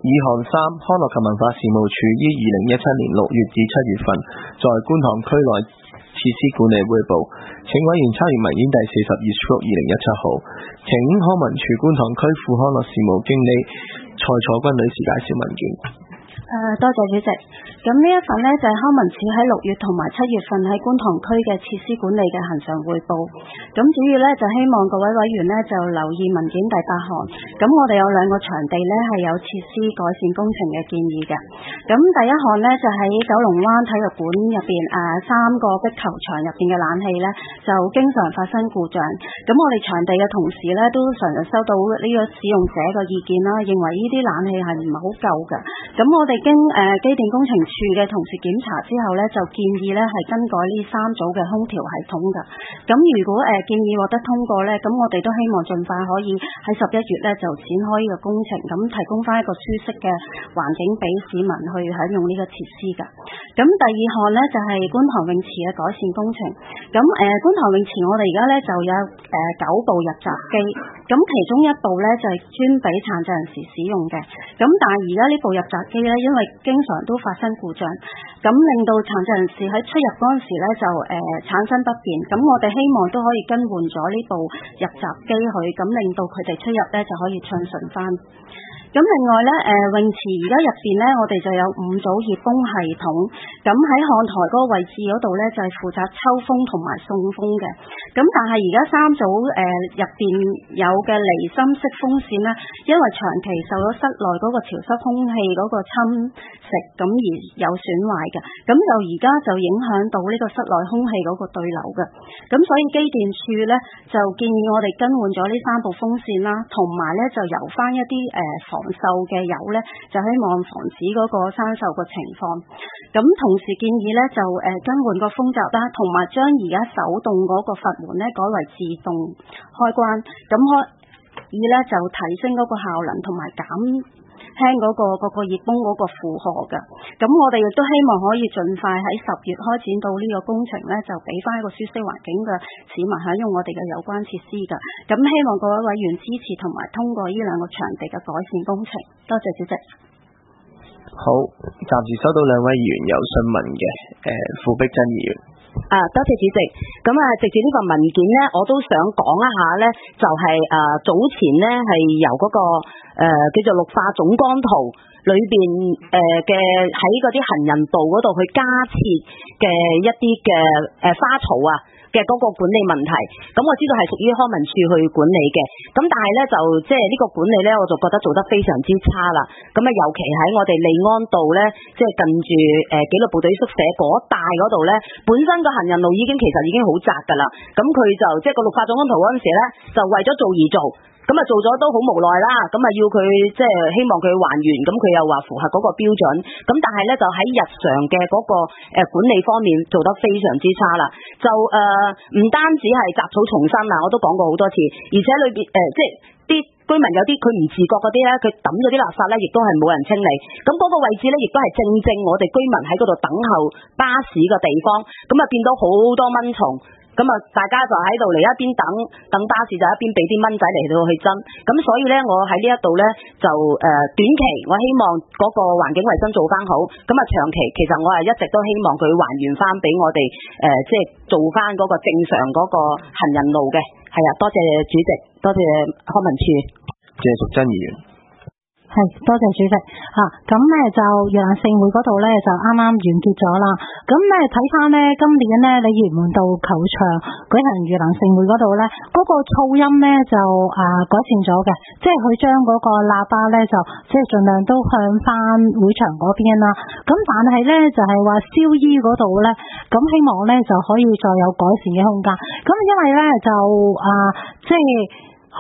項3，康樂及文化事務署於2017年6月至7月份在觀塘區內設施管理匯報，請委員參閱文件第42/2017號。請康文署觀塘區副康樂事務經理蔡楚君女士介紹文件。 多謝主席。咁呢一份呢，就係康文署喺6月同埋7月份喺觀塘區嘅設施管理嘅恆常匯報。咁主要呢，就希望各位委員呢，就留意文件第8項。咁我哋有2個場地呢，係有設施改善工程嘅建議嘅。咁第一項呢，就喺九龍灣體育館入邊3個壁球場入邊嘅冷氣呢，就經常發生故障。咁我哋場地嘅同事呢，都常常收到呢個使用者嘅意見啦，認為呢啲冷氣係唔係好夠嘅。咁我哋經機電工程處嘅同事檢查之後呢，就建議呢係更改呢3組嘅空調系統嘅。咁如果建議獲得通過呢，咁我哋都希望盡快可以喺11月呢就展開呢個工程，咁提供翻一個舒適嘅環境俾市民去享用呢個設施嘅。咁第2項呢，就係觀塘泳池嘅改善工程。咁觀塘泳池我哋而家呢就有9部入閘機，咁其中1部呢就係專俾殘疾人士使用嘅。咁但係而家呢部入閘機呢，因為經常都發生故障，咁令到殘疾人士喺出入嗰陣時呢就產生不便。咁我哋希望都可以更換咗呢部入閘機去，咁令到佢哋出入呢就可以暢順翻。咁另外呢，泳池而家入邊呢，我哋就有5組熱泵系統。咁喺看台嗰個位置嗰度呢，就係負責抽風同埋送風嘅。咁但係而家3組入邊有嘅離心式風扇呢，因為長期受咗室內嗰個潮濕空氣嗰個侵蝕，咁而有損壞嘅。咁就而家就影響到呢個室內空氣嗰個對流嘅。咁所以機電處呢，就建議我哋更換咗呢3部風扇啦，同埋呢就油翻一啲防鏽嘅油呢，就希望防止嗰個生鏽嘅情況。咁同時建議呢，就更換個風閘啦，同埋將而家手動嗰個閥門呢改為自動開關，咁可以呢就提升嗰個效能，同埋減輕嗰個熱泵嗰個負荷嘅。咁我哋亦都希望可以盡快喺10月開展到呢個工程呢，就俾翻一個舒適環境嘅市民享用我哋嘅有關設施嘅。咁希望各位委員支持同埋通過呢2個場地嘅改善工程。多謝主席。 好，暫時收到2位議員有詢問嘅，傅碧珍議員。 多謝主席。咁藉住呢份文件呢，我都想講一下呢，就係早前呢係由嗰個叫做綠化總光圖裏邊嘅喺嗰啲行人道嗰度去加設嘅一啲嘅花槽嘅嗰個管理問題。咁我知道係屬於康文署去管理嘅，咁但係呢，就即係呢個管理呢，我就覺得做得非常之差啦。咁尤其喺我哋利安道呢，即係近住紀律部隊宿舍嗰帶嗰度呢，本身個行人路其實已經好窄噶啦。咁佢就即係個綠化總光圖嗰陣時呢，就為咗做而做。咁做咗都好無奈啦，咁要佢即係希望佢還原，咁佢又話符合嗰個標準，咁但係咧就喺日常嘅嗰個管理方面做得非常之差啦，就唔單止係雜草叢生我都講過好多次，而且裏邊即係啲居民有啲佢唔自覺嗰啲咧，佢抌咗啲垃圾咧，亦都係冇人清理，咁嗰個位置咧，亦都係正我哋居民喺嗰度等候巴士嘅地方，咁見到好多蚊蟲。咁大家就喺度嚟一邊等巴士，就一邊俾啲蚊仔嚟到去爭。咁所以咧，我喺呢一度咧就短期我希望嗰個環境衛生做翻好。咁長期其實我係一直都希望佢還原翻俾我哋即係做翻嗰個正常嗰個行人路嘅。係多謝主席，多謝康文署。 謝淑珍議員。 係，多謝主席嚇。咁咧就盂蘭勝會嗰度咧就啱啱完結咗啦。咁咧睇翻咧今年咧鯉魚門道球場舉行盂蘭勝會嗰度咧，嗰個噪音咧就改善咗嘅，即係佢將嗰個喇叭咧就即係盡量都向翻會場嗰邊啦。咁但係咧就係話燒衣嗰度咧，咁希望咧就可以再有改善嘅空間。咁因為咧就即係佢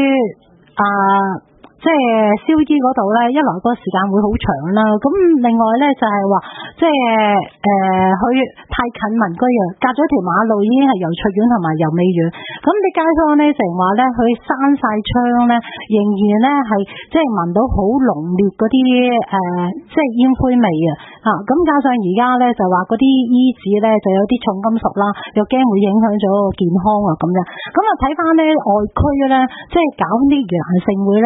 即係燒衣嗰度咧，一來個時間會好長啦，咁另外咧就係話，即係佢太近民居啊，隔咗條馬路已經係由翠苑同埋由美苑，咁啲街坊咧成話咧，佢閂晒窗咧，仍然咧係即係聞到好濃烈嗰啲即係煙灰味啊，咁加上而家咧就話嗰啲衣紙咧就有啲重金屬啦，又驚會影響咗個健康咁樣，咁睇翻咧外區咧，即係搞啲盂蘭勝會咧，佢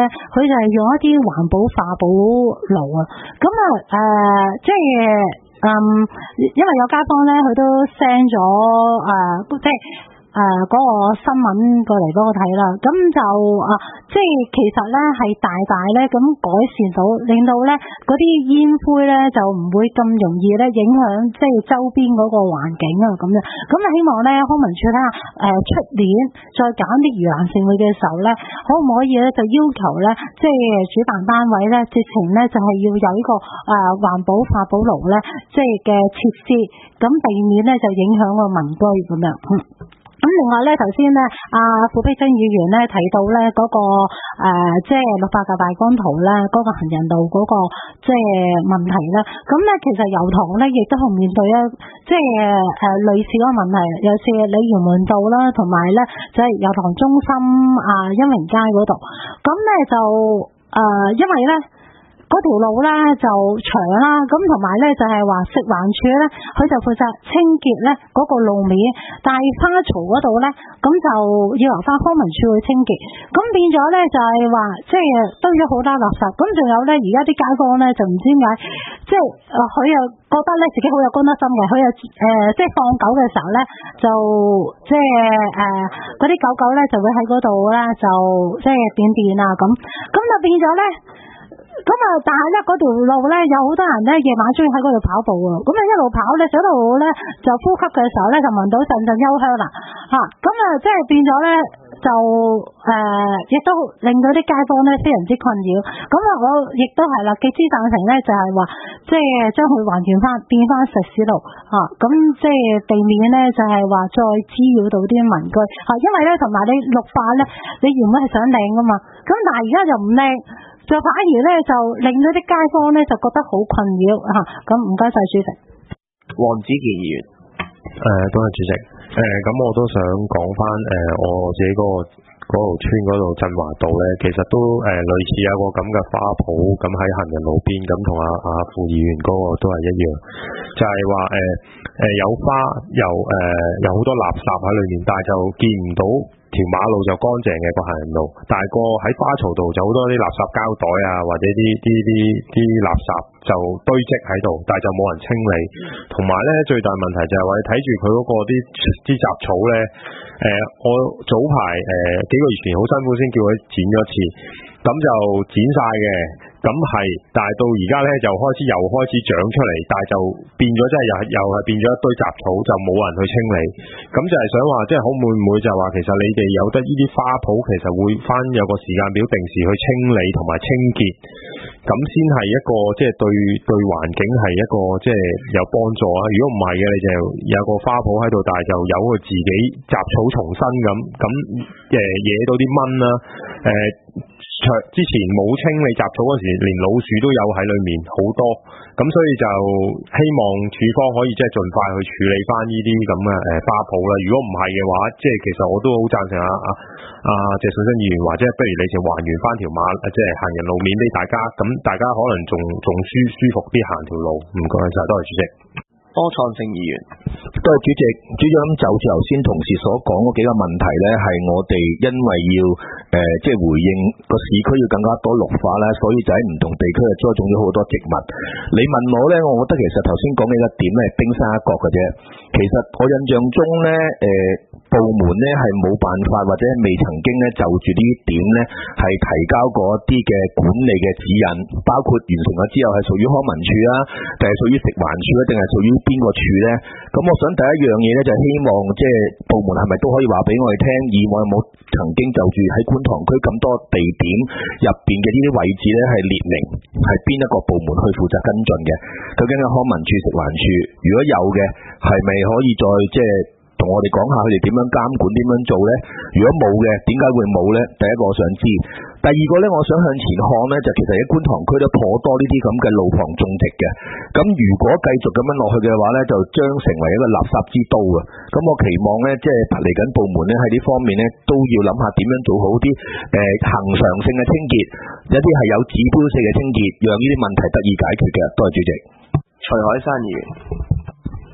就係用一啲環保化寶爐啊。咁啊即係因為有街坊咧，佢都 send 咗即係嗰個新聞過嚟俾我睇啦，咁就即係其實咧係大咧咁改善到，令到咧嗰啲煙灰咧就唔會咁容易咧影響即係周邊嗰個環境啊咁樣。咁啊希望咧康文署睇下出年再搞啲盂蘭勝會嘅時候咧，可唔可以咧就要求咧即係主辦單位咧直情咧就係要有呢個環保化寶爐咧即係嘅設施，咁避免咧就影響個民居咁樣。咁另外咧，頭先咧，傅碧珍議員咧提到咧嗰個即係綠化嘅大綱圖咧，嗰個行人路嗰個即係問題咧。咁咧其實油塘咧亦都係面對即係類似嗰個問題，有似鯉魚門道啦，同埋咧就係油塘中心欣榮街嗰度。咁咧就因為咧嗰條路咧就長啦，咁同埋咧就係話食環署咧，佢就負責清潔咧嗰個路面，但係花槽嗰度咧，咁就要由翻康文署去清潔，咁變咗咧就係話即係堆咗好多垃圾，咁仲有咧而家啲街坊咧就唔知點解，即係佢又覺得咧自己好有公德心嘅，佢又即係放狗嘅時候咧就即係嗰啲狗咧就會喺嗰度咧就即係便啊咁就變咗咧。咁但係咧嗰條路咧有好多人咧夜晚中意喺嗰度跑步啊，咁一路跑咧走到咧就呼吸嘅時候咧就聞到陣幽香啦咁即係變咗咧就亦都令到啲街坊咧非常之困擾。咁我亦都係啦，極之贊成咧就係話即係將佢還原翻變翻石屎路咁即係避免咧就係話再滋擾到啲民居因為咧同埋你綠化咧你原本係想靚噶嘛，咁但係而家就唔靚。就反而咧就令到啲街坊咧就覺得好困擾咁唔該晒主席。 黃子健議員， 多謝主席。咁我都想講翻我自己嗰條村嗰度振華道咧，其實都類似有個咁嘅花圃咁喺行人路邊，咁同阿傅議員嗰個都係一樣，就係話有花有好多垃圾喺裏面，但係就見唔到條馬路就乾淨嘅個行人路，但係喺花槽度就好多啲垃圾膠袋或者啲垃圾就堆積喺度，但係就冇人清理。同埋咧最大問題就係話你睇住佢嗰個啲雜草咧，我早排幾個月前好辛苦先叫佢剪咗一次，咁就剪晒嘅。咁係，但係到而家咧就又開始長出嚟，但係就變咗即係又係變咗一堆雜草，就冇人去清理。咁就係想話，即係會唔會就話其實你哋有得呢啲花圃，其實會翻有個時間表，定時去清理同埋清潔，咁先係一個即係對環境係一個即係有幫助啊！如果唔係嘅，你就有個花圃喺度，但係就由佢自己雜草叢生咁惹到啲蚊啦，之前冇清理雜草嗰時，連老鼠都有喺裏面好多，咁所以就希望署方可以即係盡快去處理翻呢啲咁嘅花圃啦。如果唔係嘅話，即係其實我都好贊成謝順新議員話，即係不如你就還原翻條即係行人路面俾大家，咁大家可能仲舒服啲行條路。唔該晒，多謝主席。 柯創盛議員， 多謝主席。主席，咁就似頭先同事所講嗰幾個問題咧，係我哋因為要即係回應個市區要更加多綠化啦，所以就喺唔同地區栽種咗好多植物。你問我咧，我覺得其實頭先講嘅一個點咧係冰山一角嘅啫。其實我印象中咧，部門咧係冇辦法或者未曾經咧就住呢啲點咧係提交過一啲嘅管理嘅指引，包括完成咗之後係屬於康文署啊，定係屬於食環署啊，定係屬於邊個處咧？咁我想第一樣嘢咧就係希望即係部門係咪都可以話俾我哋聽，以往有冇曾經就住喺觀塘區咁多地點入邊嘅呢啲位置咧係列明係邊一個部門去負責跟進嘅？究竟係康文署、食環署？如果有嘅，係咪可以再即係同我哋講下佢哋點樣監管、點樣做呢？如果冇嘅，點解會冇呢？第一個我想知。第二個呢，我想向前看呢，就其實喺觀塘區都頗多呢啲咁嘅路旁種植嘅。咁如果繼續咁樣落去嘅話呢，就將成為一個垃圾之都啊！咁我期望呢，即係嚟緊部門呢喺呢方面呢，都要諗下點樣做好啲恆常性嘅清潔，一啲係有指標性嘅清潔，讓呢啲問題得以解決嘅。多謝主席。 徐海山議員。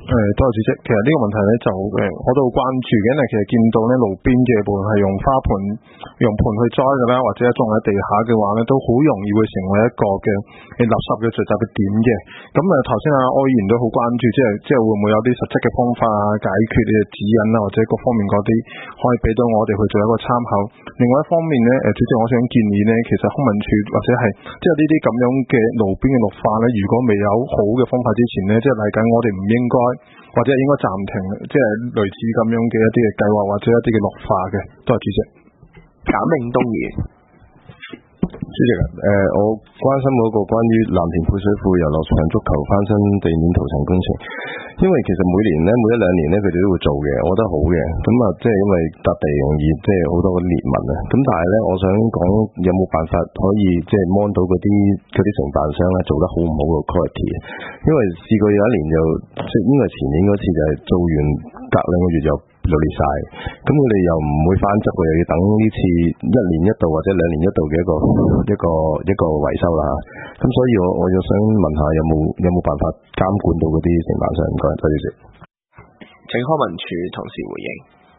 多謝主席。其實呢個問題咧就我都好關注嘅，因為其實見到咧路邊嘅無論係用花盆、用盆去栽嘅啦，或者種喺地下嘅話咧，都好容易會成為一個嘅垃圾嘅聚集嘅點嘅。咁頭先阿柯議員都好關注，即係會唔會有啲實質嘅方法解決嘅指引啊，或者各方面嗰啲可以俾到我哋去做一個參考。另外一方面咧，主席我想建議咧，其實康文署或者係即係呢啲咁樣嘅路邊嘅綠化咧，如果未有好嘅方法之前咧，即係嚟緊我哋唔應該或者應該暫停，即係類似咁樣嘅一啲嘅計劃或者一啲嘅綠化嘅。多謝主席。 簡明東兒。 主席我關心嗰個關於藍田配水庫遊樂場足球翻新地面塗層工程，因為其實每年咧每一兩年咧佢哋都會做嘅，我覺得好嘅。咁即係因為笪地容易即係好多嘅裂紋啊。咁但係咧，我想講有冇辦法可以即係 mon 到嗰啲承辦商咧做得好唔好個 quality？ 因為試過有一年就即係應該係前年嗰次就係做完隔2個月就裂晒，咁佢哋又唔會翻執，又要等呢次1年1度或者2年1度嘅一個維修啦。咁所以我又想問下有冇辦法監管到嗰啲承辦商？唔該，多謝。 請康文署同時回應。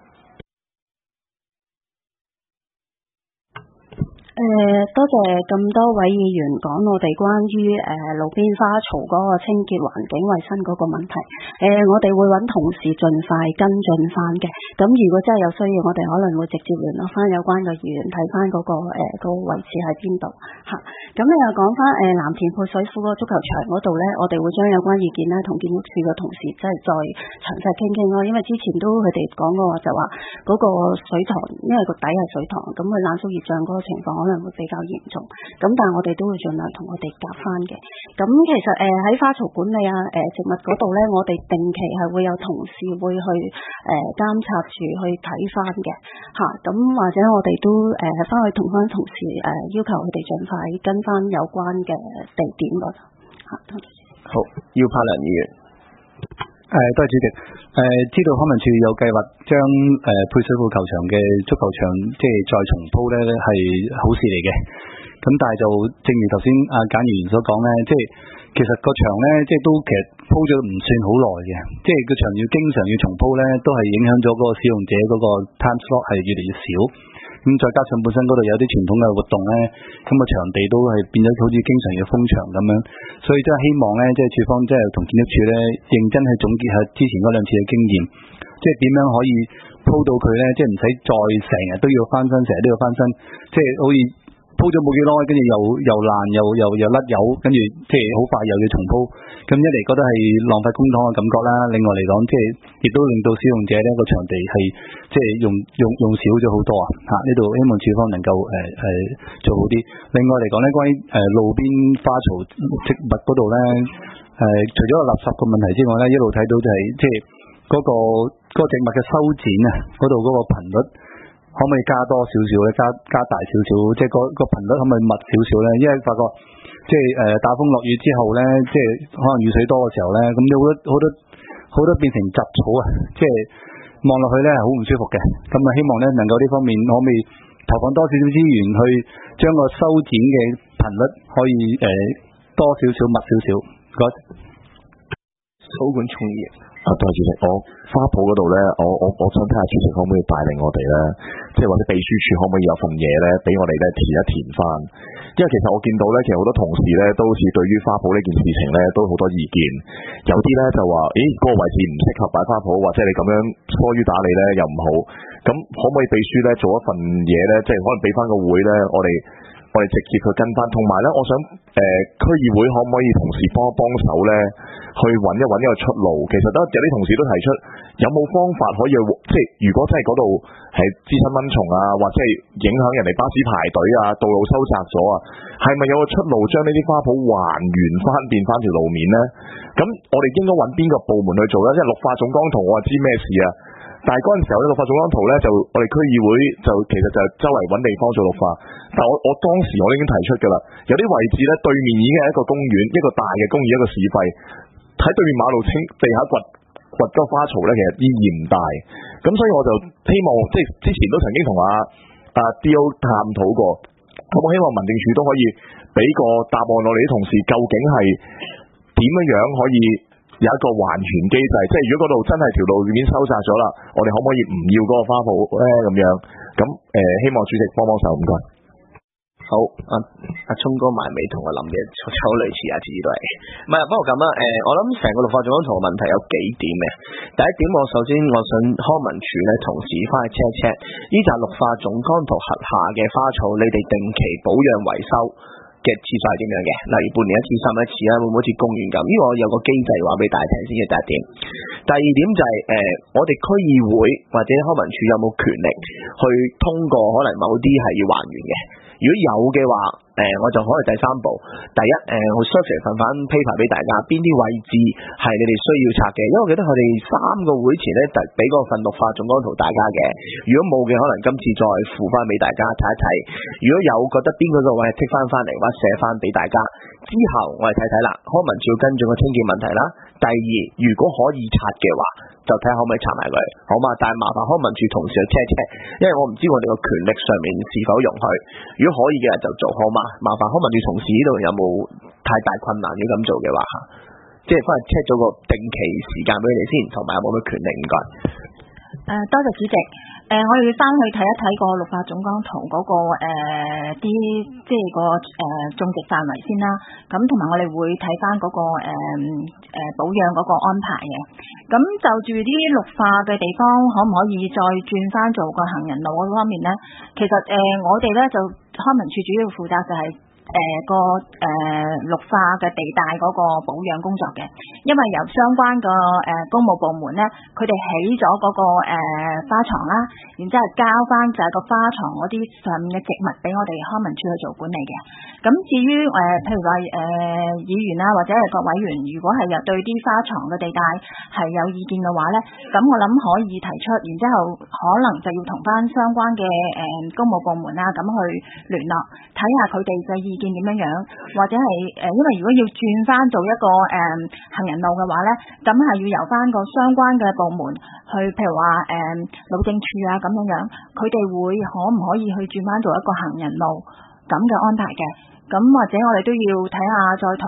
多謝咁多位議員講我哋關於路邊花槽嗰個清潔環境衛生嗰個問題。我哋會揾同事盡快跟進翻嘅。咁如果真係有需要，我哋可能會直接聯絡翻有關嘅議員，睇翻嗰個位置喺邊度嚇。咁你又講翻藍田配水庫個足球場嗰度咧，我哋會將有關意見咧同建築署嘅同事即係再詳細傾傾咯。因為之前都佢哋講過就話嗰個水塘，因為個底係水塘，咁佢冷縮熱脹嗰個情況可能會比較嚴重。咁但係我哋都會盡量同佢哋夾翻嘅。咁其實喺花槽管理啊、植物嗰度咧，我哋定期係會有同事會去監察住去睇翻嘅嚇。咁或者我哋都翻去同翻同事要求佢哋盡快跟翻有關嘅地點嗰度嚇。 好，姚柏良議員。 多謝主席。知道康文署有計劃將配水庫球場嘅足球場即係再重鋪咧，係好事嚟嘅。咁但係就正如頭先阿簡議員所講咧，即係其實個場咧，即係都其實鋪咗唔算好耐嘅，即係個場要經常要重鋪咧，都係影響咗嗰個使用者嗰個 time slot 係越嚟越少。咁再加上本身嗰度有啲傳統嘅活動咧，咁個場地都係變咗好似經常要封場咁樣，所以真係希望咧，即係署方即係同建築署咧，認真去總結下之前嗰2次嘅經驗，即係點樣可以鋪到佢咧，即係唔使再成日都要翻新，成日都要翻新，即係好似鋪咗冇幾耐，跟住又爛又甩油，跟住即係好快又要重鋪，咁一嚟覺得係浪費公帑嘅感覺啦，另外嚟講即係亦都令到使用者呢個場地係即係用少咗好多啊！呢度希望署方能夠做好啲。另外嚟講咧，關於路邊花槽植物嗰度咧，除咗個垃圾個問題之外咧，一路睇到就係即係嗰個植物嘅修剪啊，嗰度嗰個頻率。可唔可以加多少少咧？加大少少，即係個頻率可唔可以密少少咧？因為發覺即係打風落雨之後咧，即係可能雨水多嘅時候咧，咁有好多變成雜草啊！即係望落去咧係好唔舒服嘅。咁啊，希望咧能夠呢方面可唔可以投放多少少資源去將個修剪嘅頻率可以多少少密少少。唔該。 草管重業。 多謝主席，我花圃嗰度咧，我想睇下主席可唔可以帶領我哋咧，即係或者秘書處可唔可以有份嘢咧，俾我哋咧填一填翻。因為其實我見到咧，其實好多同事咧都好似對於花圃呢件事情咧都好多意見，有啲咧就話，嗰個位置唔適合擺花圃，或者你咁樣疏於打理咧又唔好。咁可唔可以秘書咧做一份嘢咧，即係可能俾翻個會咧，我哋直接去跟翻。同埋咧，我想區議會可唔可以同時幫手咧？去揾一個出路，其實有啲同事都提出，有冇方法可以即係如果真係嗰度係滋生蚊蟲啊，或者係影響人哋巴士排隊啊，道路收窄咗啊，係咪有個出路將呢啲花圃還原翻變翻條路面呢？咁我哋應該揾邊個部門去做呢？即係綠化總綱圖我知咩事啊，但係嗰陣時候呢，綠化總綱圖呢，就我哋區議會就其實就周圍揾地方做綠化，但係我當時我已經提出㗎啦，有啲位置呢，對面已經係一個公園，一個大嘅公園，一個市費。喺對面馬路清地下掘個花槽咧，其實意義唔大，咁所以我就希望即係之前都曾經同阿 D.O. 探討過，咁我希望民政處都可以俾個答案我哋啲同事，究竟係點樣可以有一個還權機制，即係如果嗰度真係條路已經收窄咗啦，我哋可唔可以唔要嗰個花圃咧咁樣？咁希望主席幫手，唔該。 好，阿聰哥埋尾同我諗嘅好類似啊，至都係，唔係，不過咁啦，我諗成個綠化總光圖嘅問題有幾點嘅。第一點，首先我想康文署咧同時翻去 check 呢就係綠化總光圖轄下嘅花草，你哋定期保養維修嘅次數係點樣嘅？例如半年一次、3一次啊，會唔會好似公園咁？呢個我有個機制話俾大家聽先嘅第一點。第二點就係我哋區議會或者康文署有冇權力去通過可能某啲係要還原嘅？如果有嘅話，我就可以第三步，第一，我 survey 份 paper 俾大家，邊啲位置係你哋需要拆嘅，因為我記得佢哋3個會前咧，俾嗰份綠化總光圖大家嘅。如果冇嘅，可能今次再附翻俾大家睇一睇。如果有覺得邊個位係剔翻嚟，或者寫翻俾大家，之後我哋睇睇啦。康文署要跟進個清潔問題啦。第二，如果可以拆嘅話，就睇下可唔可以拆埋佢，好嘛？但係麻煩康文署同事去 check， 因為我唔知我哋個權力上面是否容許。如果可以嘅就做，好嘛？麻煩康文署同事呢度有冇太大困難要咁做嘅話，即係翻去 check 咗個定期時間俾你先，同埋有冇咩權力？唔該。 多謝主席。我哋要翻去睇一睇個綠化總光圖嗰個啲即係個種植範圍先啦。咁同埋我哋會睇翻嗰個保養嗰個安排嘅。咁就住啲綠化嘅地方，可唔可以再轉翻做個行人路嗰方面咧？其實我哋咧就康文署主要負責就係綠化嘅地帶嗰個保養工作嘅，因為由相關嘅公務部門咧，佢哋起咗嗰個花床啦，然之後交翻就係個花床嗰啲上面嘅植物俾我哋康文署去做管理嘅。咁至於譬如話議員啦，或者係各委員，如果係對啲花床嘅地帶係有意見嘅話咧，咁我諗可以提出，然之後可能就要同翻相關嘅公務部門啦咁去聯絡，睇下佢哋嘅意見點樣，或者係因為如果要轉翻做一個行人路嘅話咧，咁係要由翻個相關嘅部門去，譬如話路政處啊咁樣，佢哋會可唔可以去轉翻做一個行人路咁嘅安排嘅？咁或者我哋都要睇下，再同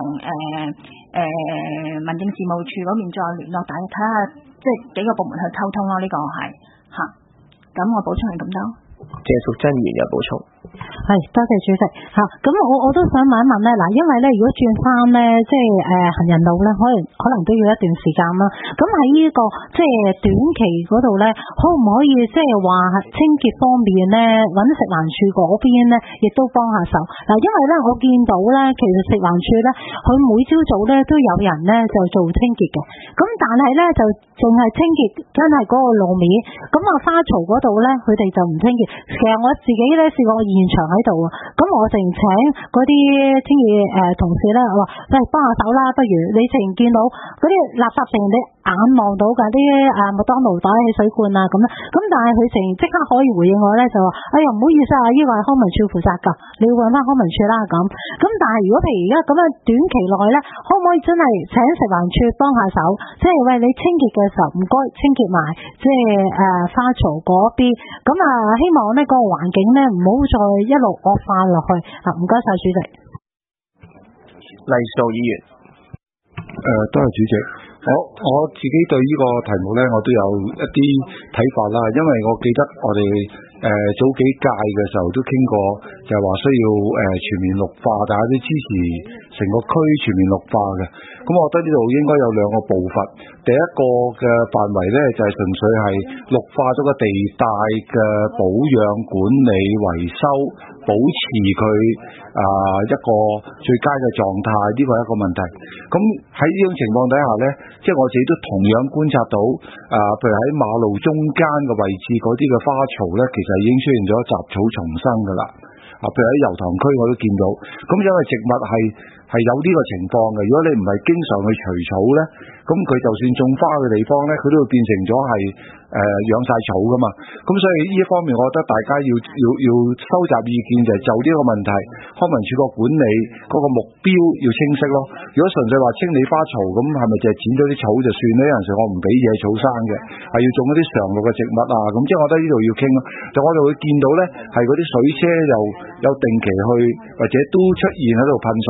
民政事務處嗰邊再聯絡，大家睇下即係幾個部門去溝通咯。呢個係嚇，咁我補充係咁多。 謝淑珍議員有補充。 係，多謝主席嚇。咁我都想問一問咧，嗱，因為咧如果轉翻咧，即係行人路咧，可能都要一段時間啦。咁喺呢個即係短期嗰度咧，可唔可以即係話清潔方面咧，揾食環署嗰邊咧，亦都幫下手嗱？因為咧我見到咧，其實食環署咧，佢每朝早咧都有人咧就做清潔嘅。咁但係咧就淨係清潔真係嗰個路面，咁啊花槽嗰度咧，佢哋就唔清潔。其實我自己咧試過現場喺度啊，咁我淨請嗰啲清潔同事咧，我話喂，幫下手啦，不如你淨見到嗰啲垃圾淨你眼望到㗎啲麥當勞袋、汽水罐啊咁樣，咁但係佢淨即刻可以回應我咧，就話哎呀唔好意思啊，呢個係康文署負責㗎，你要揾翻康文署啦咁。咁但係如果譬如而家咁樣短期內咧，可唔可以真係請食環署幫下手，即係喂你清潔嘅時候唔該清潔埋即係花槽嗰邊，咁希望呢個環境咧唔好再一路惡化落去啊！唔該晒主席。 黎素議員， 多謝主席。我自己對呢個題目咧，我都有一啲睇法啦。因為我記得我哋早幾屆嘅時候都傾過，就係話需要全面綠化，大家都支持成個區全面綠化嘅。咁我覺得呢度應該有兩個步伐。第一個嘅範圍咧，就係純粹係綠化咗個地帶嘅保養、管理、維修，保持佢一個最佳嘅狀態，呢個係一個問題。咁喺呢種情況底下咧，即係我自己都同樣觀察到，譬如喺馬路中間嘅位置嗰啲嘅花槽咧，其實已經出現咗雜草叢生噶啦。譬如喺油塘區我都見到，咁因為植物係有呢個情況嘅。如果你唔係經常去除草咧，咁佢就算種花嘅地方咧，佢都會變成咗係養晒草噶嘛。咁所以呢一方面，我覺得大家要收集意見，就係就呢個問題，康文署個管理嗰個目標要清晰咯。如果純粹話清理花槽，咁係咪就係剪咗啲草就算咧？有陣時我唔俾野草生嘅，係要種一啲常綠嘅植物啊。咁即係我覺得呢度要傾咯。就我哋會見到咧，係嗰啲水車又有定期去或者都出現喺度噴水嘅。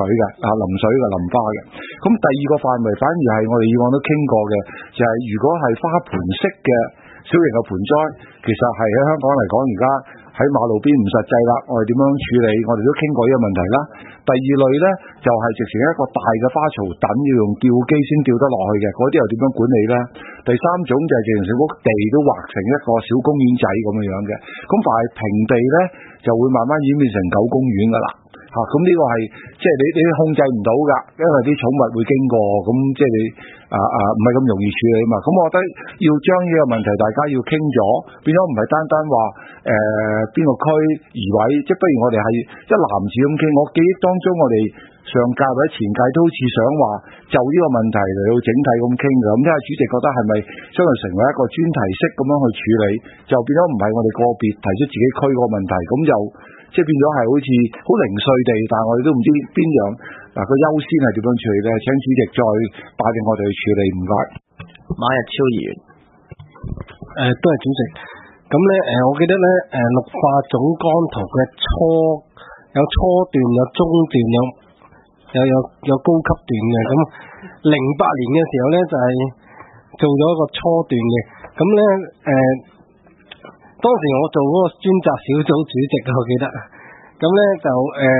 淋水嘅淋花嘅。咁第二個範圍反而係我哋以往都傾過嘅，就係如果係花盆式嘅小型嘅盆栽，其實係喺香港嚟講而家喺馬路邊唔實際啦，我哋點樣處理？我哋都傾過呢個問題啦。第二類呢，就係直情一個大嘅花槽等要用吊機先吊得落去嘅，嗰啲又點樣管理呢？第三種就係直情成屋地都劃成一個小公園仔咁樣嘅，咁凡係平地呢，就會慢慢演變成狗公園噶啦。咁呢個係即係你控制唔到㗎，因為啲寵物會經過，咁即係你唔係咁容易處理嘛。咁我覺得要將呢個問題大家要傾咗，變咗唔係單單話邊個區移位，即係不如我哋係一籃子咁傾。我記憶當中我哋上屆或者前屆都好似想話就呢個問題嚟到整體咁傾嘅，咁睇下主席覺得係咪將佢成為一個專題式咁樣去處理，就變咗唔係我哋個別提出自己區個問題，咁就即係變咗係好似好零碎地，但係我哋都唔知邊樣個優先係點樣處理咧？請主席再帶領我哋去處理，唔該。 馬日超議員， 都係主席。咁咧我記得咧綠化總綱圖嘅有初段，有中段，有高級段嘅。咁08年嘅時候咧就係做咗一個初段嘅。咁咧當時我做嗰個專責小組主席，我記得。咁咧就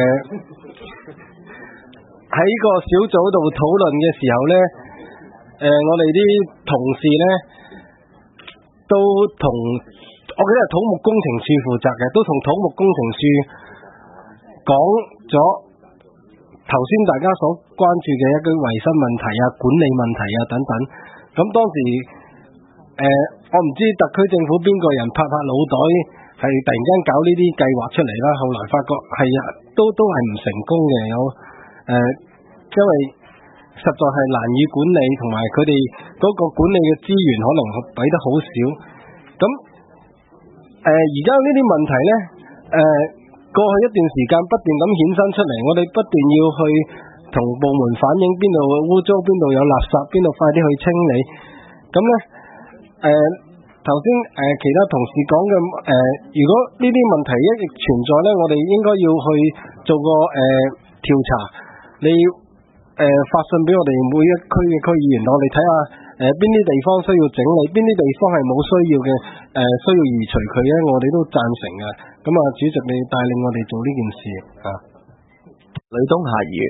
喺個小組度討論嘅時候咧，我哋啲同事咧都同，我記得係土木工程處負責嘅，都同土木工程處講咗頭先大家所關注嘅一啲衛生問題啊、管理問題啊等等。咁當時我唔知特區政府邊個人拍腦袋係突然間搞呢啲計劃出嚟啦，後來發覺係都係唔成功嘅，因為實在係難以管理，同埋佢哋嗰個管理嘅資源可能俾得好少。咁而家呢啲問題呢，過去一段時間不斷咁衍生出嚟，我哋不斷要去同部門反映邊度污糟，邊度有垃圾，邊度快啲去清理。咁呢頭先其他同事講嘅如果呢啲問題一直存在呢，我哋應該要去做個調查，你發信俾我哋每一區嘅區議員，我哋睇下邊啲地方需要整理，邊啲地方係冇需要嘅需要移除佢呢，我哋都贊成嘅。咁啊，主席你帶領我哋做呢件事啊。 呂東夏議員，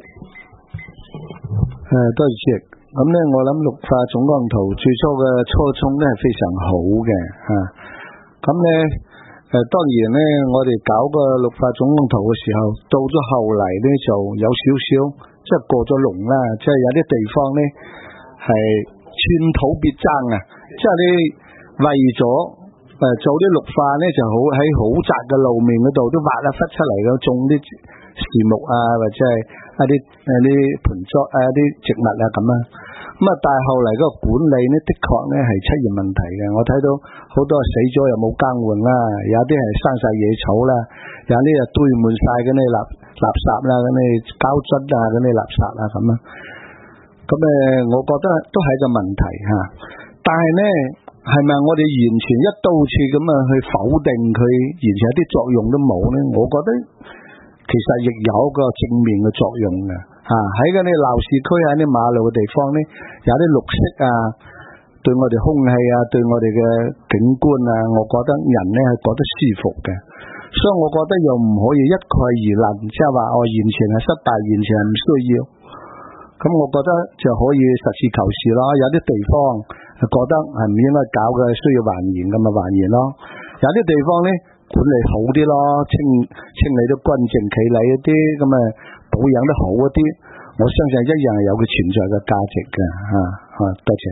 多謝主席。咁咧，我諗綠化總綱圖最初嘅初衷咧係非常好嘅嚇。咁咧當然咧，我哋搞個綠化總綱圖嘅時候，到咗後嚟咧就有少少即係過咗龍啦，即係有啲地方咧係寸土必爭啊！即係你為咗做啲綠化咧，就好喺好窄嘅路面嗰度都挖一忽出嚟嘅，種啲樹木啊，或者係一啲盆栽啲植物啊咁啊。咁啊，但係後嚟嗰個管理呢，的確呢係出現問題嘅。我睇到好多死咗又冇更換啦，有啲係生晒野草啦，有啲又堆滿晒嗰啲垃圾啦，嗰啲膠樽啊，嗰啲垃圾啊咁啊。咁我覺得都係一個問題嚇。但係呢，係咪我哋完全一刀切咁啊去否定佢，完全一啲作用都冇呢？我覺得其實亦有一個正面嘅作用嘅。喺嗰啲鬧市區喺啲馬路嘅地方呢，有啲綠色啊，對我哋空氣啊，對我哋嘅景觀啊，我覺得人呢係覺得舒服嘅。所以我覺得又唔可以一概而論，即係話我完全係失敗，完全係唔需要。咁我覺得就可以實事求是咯。有啲地方覺得係唔應該搞嘅，需要還原咁咪還原咯。有啲地方呢，管理好啲咯，清理得乾淨企理一啲，咁啊保養得好一啲，我相信一樣係有佢存在嘅價值嘅多謝。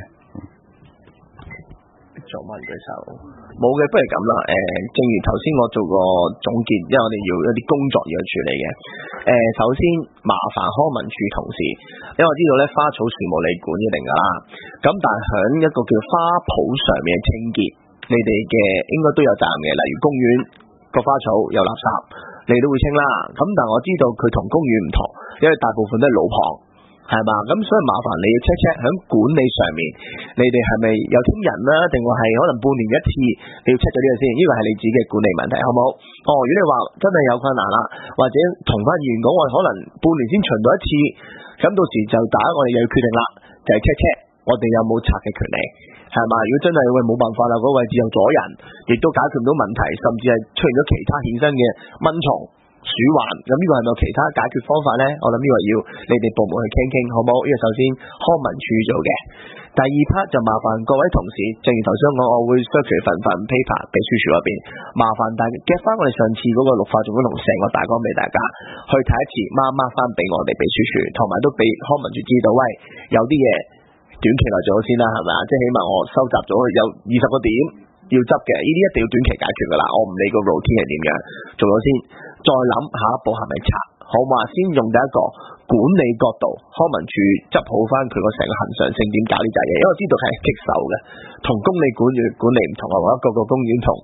做乜舉手？冇嘅，不如咁啦。正如頭先我做個總結，因為我哋要有啲工作要去處理嘅。首先麻煩康文署同事，因為我知道咧花草樹木你管一定噶啦，咁但係響一個叫花圃上面嘅清潔，你哋嘅應該都有責任嘅。例如公園個花草有垃圾，你都會清啦。咁但係我知道佢同公園唔同，因為大部分都係路旁， 係嘛？咁所以麻煩你要 check 喺管理上面，你哋係咪有請人啦，定話係可能半年一次，你要 check 咗呢個先，呢個係你自己嘅管理問題，好冇？如果你話真係有困難啦，或者同翻議員講話可能半年先巡到一次，咁到時就我哋又要決定啦，就係 check 我哋有冇拆嘅權利，係嘛？如果真係冇辦法啦，嗰個位置又阻人，亦都解決唔到問題，甚至係出現咗其他衍生嘅蚊蟲鼠患，咁呢個係咪有其他解決方法呢？我諗呢個要你哋部門去傾傾，好冇？呢個首先康文署做嘅。第二 part 就麻煩各位同事，正如頭先講，我會 circulate 份 paper 秘書處嗰邊，麻煩大家 get 翻我哋上次嗰個綠化總管同成個大綱俾大家去睇一次，mark 翻俾我哋秘書處，同埋都俾康文署知道，喂，有啲嘢短期內做咗先啦，係咪啊？即係起碼我收集咗有20個點要執嘅，呢啲一定要短期解決噶啦，我唔理個 routine 係點樣，做咗先，再諗下一步係咪拆，好嘛？先用第一個管理角度，康文署執好翻佢個成個恒常性點搞呢扎嘢，因為我知道係棘手嘅，同公理管理唔同啊，或者個公園同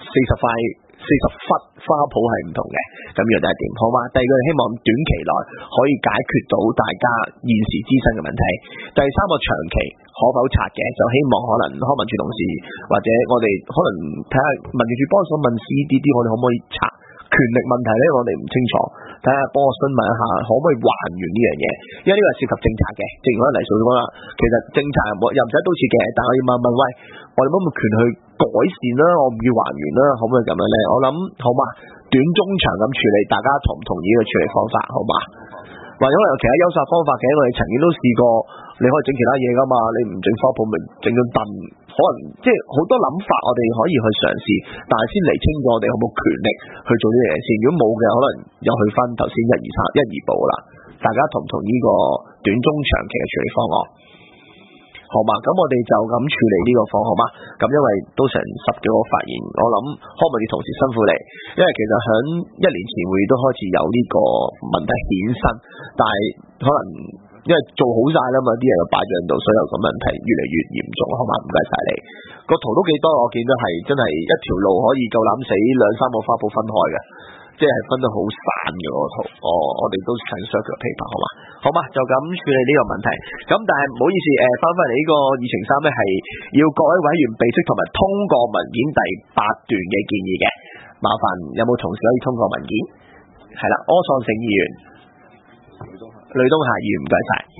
40忽花圃係唔同嘅，咁呢個就係點，好嘛？第二個希望短期內可以解決到大家現時滋生嘅問題。第三個長期可否拆嘅，就希望可能康文署同事或者我哋可能睇下民政處幫手問 CDD， 我哋可唔可以拆？權力問題呢，我哋唔清楚，睇下幫我詢問一下，可唔可以還原呢樣嘢？因為呢個係涉及政策嘅，正如可能黎素講啦，其實政策又唔使刀切嘅，但我要問，喂，我哋有冇權去改善啦？我唔要還原啦，可唔可以咁樣呢？我諗好嘛，短中長咁處理，大家同唔同意呢個處理方法？好嘛？或者可能有其他優化方法嘅，我哋曾經都試過，你可以整其他嘢噶嘛，你唔整花圃咪整張凳，可能即係好多諗法，我哋可以去嘗試，但係先釐清咗我哋有冇權力去做呢樣嘢先。如果冇嘅，可能又去翻頭先一二步啦。大家同唔同意呢個短中長期嘅處理方案？好嘛，咁我哋就咁處理呢個方案，好嘛？咁因為都成10幾個發言，我諗康文署同事辛苦你，因為其實響1年前會議都開始有呢個問題衍生，但係可能因為做好晒啦嘛，啲人又擺咗喺度，所以有個問題越嚟越嚴重，好嘛？唔該晒你，個圖都幾多，我見到係真係一條路可以夠膽死2-3個花圃分開嘅。即係分得好散嘅個圖，我哋都想 circular paper， 好嘛？好嘛，就咁處理呢個問題。咁但係唔好意思，翻返嚟呢個議程3咧，係要各位委員備悉同埋通過文件第8段嘅建議嘅。麻煩有冇同事可以通過文件？係啦，柯創盛議員、呂東霞議員，唔該晒。